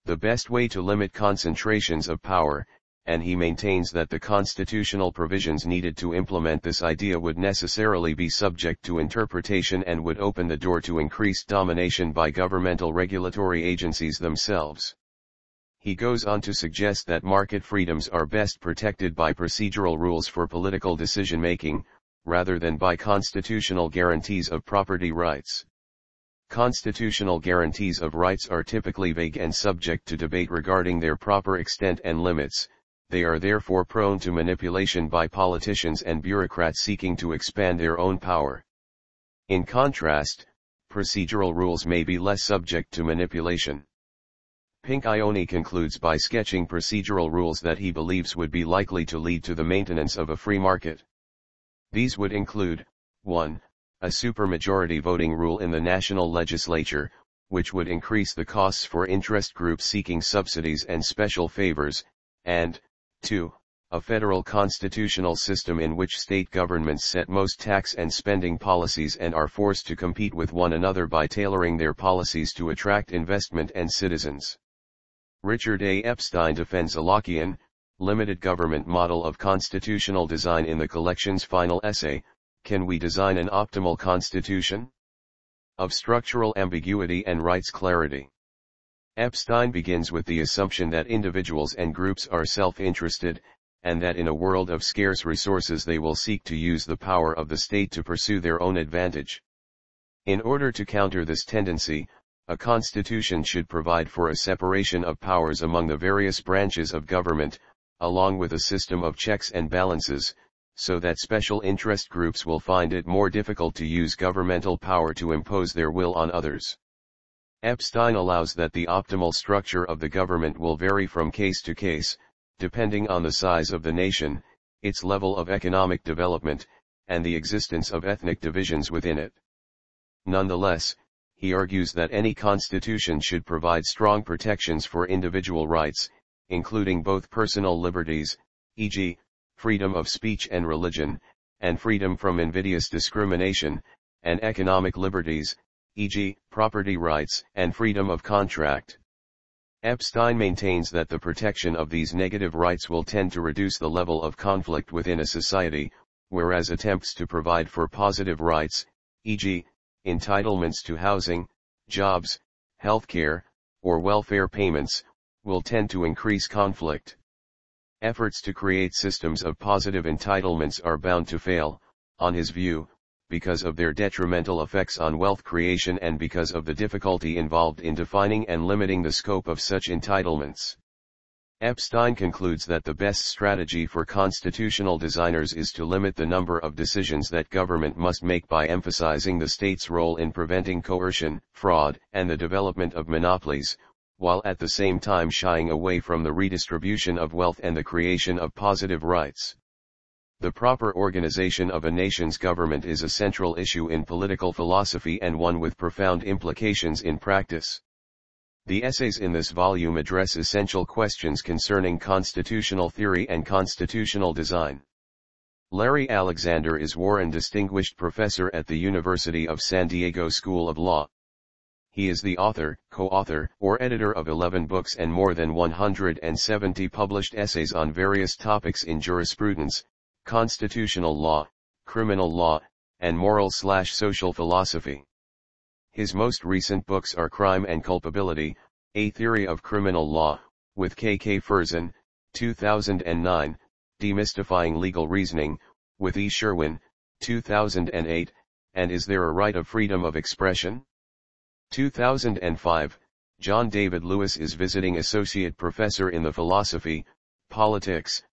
the best way to limit concentrations of power, and he maintains that the constitutional provisions needed to implement this idea would necessarily be subject to interpretation and would open the door to increased domination by governmental regulatory agencies themselves. He goes on to suggest that market freedoms are best protected by procedural rules for political decision-making, rather than by constitutional guarantees of property rights. Constitutional guarantees of rights are typically vague and subject to debate regarding their proper extent and limits. They are therefore prone to manipulation by politicians and bureaucrats seeking to expand their own power. In contrast, procedural rules may be less subject to manipulation. Pink Ione concludes by sketching procedural rules that he believes would be likely to lead to the maintenance of a free market. These would include, 1. A supermajority voting rule in the national legislature, which would increase the costs for interest groups seeking subsidies and special favors, and, 2. A federal constitutional system in which state governments set most tax and spending policies and are forced to compete with one another by tailoring their policies to attract investment and citizens. Richard A. Epstein defends a Lockean, limited government model of constitutional design in the collection's final essay, Can We Design an Optimal Constitution? Of Structural Ambiguity and Rights Clarity. Epstein begins with the assumption that individuals and groups are self-interested, and that in a world of scarce resources they will seek to use the power of the state to pursue their own advantage. In order to counter this tendency, a constitution should provide for a separation of powers among the various branches of government, along with a system of checks and balances, so that special interest groups will find it more difficult to use governmental power to impose their will on others. Epstein allows that the optimal structure of the government will vary from case to case, depending on the size of the nation, its level of economic development, and the existence of ethnic divisions within it. Nonetheless, he argues that any constitution should provide strong protections for individual rights, including both personal liberties, e.g., freedom of speech and religion, and freedom from invidious discrimination, and economic liberties, e.g., property rights and freedom of contract. Epstein maintains that the protection of these negative rights will tend to reduce the level of conflict within a society, whereas attempts to provide for positive rights, e.g., entitlements to housing, jobs, healthcare, or welfare payments, will tend to increase conflict. Efforts to create systems of positive entitlements are bound to fail, on his view, because of their detrimental effects on wealth creation and because of the difficulty involved in defining and limiting the scope of such entitlements. Epstein concludes that the best strategy for constitutional designers is to limit the number of decisions that government must make by emphasizing the state's role in preventing coercion, fraud, and the development of monopolies, while at the same time shying away from the redistribution of wealth and the creation of positive rights. The proper organization of a nation's government is a central issue in political philosophy and one with profound implications in practice. The essays in this volume address essential questions concerning constitutional theory and constitutional design. Larry Alexander is Warren Distinguished Professor at the University of San Diego School of Law. He is the author, co-author, or editor of 11 books and more than 170 published essays on various topics in jurisprudence, constitutional law, criminal law, and moral/social philosophy. His most recent books are Crime and Culpability, A Theory of Criminal Law, with K. K. Ferzan, 2009, Demystifying Legal Reasoning, with E. Sherwin, 2008, and Is There a Right of Freedom of Expression? 2005, John David Lewis is Visiting Associate Professor in the Philosophy, Politics,